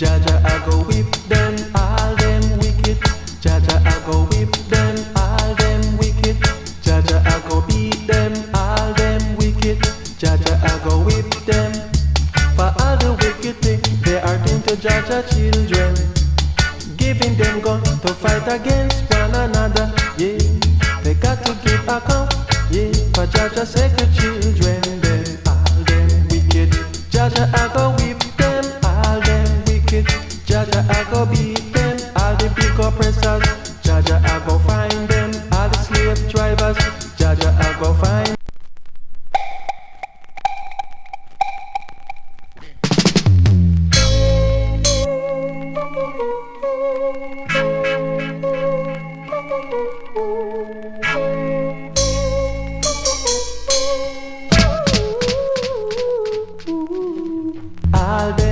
Jaja I go whip them, all them wicked. Jaja I go whip them, all them wicked. Jaja I go beat them, all them wicked. Jaja I go whip them. For all the wicked things they are doing to Jaja children, giving them gun to fight against one another. Yeah, they got to give account. Yeah, for Jaja sacred children, them all them wicked. Jaja I go whip them, all them wicked. Jaja I go beat them, all the big oppressors. Jaja I go find them, all the slave drivers. Jaja I go find. All them